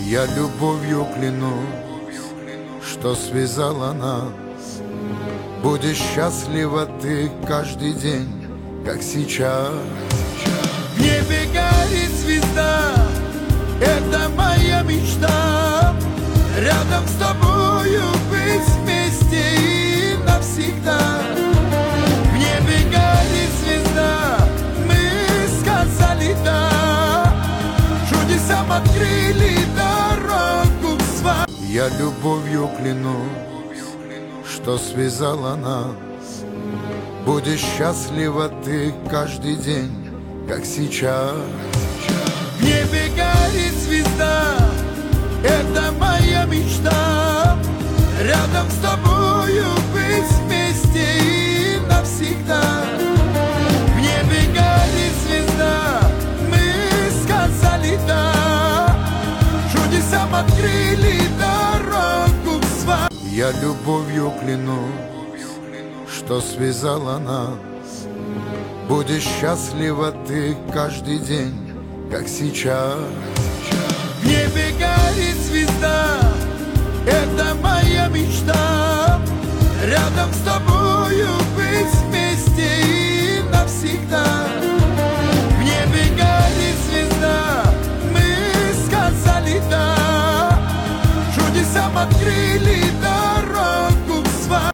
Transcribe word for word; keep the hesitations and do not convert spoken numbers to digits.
Я любовью клянусь, что связала нас. Будешь счастлива ты каждый день, как сейчас. В небе горит звезда, это моя мечта. Рядом с тобою быть вместе и навсегда. В небе горит звезда, мы сказали да. Чудесам открыли дорогу к свадьбе. Я любовью клянусь, что связала нас. Будешь счастлива ты каждый день, как сейчас. В небе горит звезда, это моя мечта. Рядом с тобою быть вместе и навсегда. В небе горит звезда, мы сказали да. Чудесам открыли дорогу к свадьбе. Я любовью клянусь, что связала нас. Будешь счастлива ты каждый день, как сейчас. В небе горит звезда,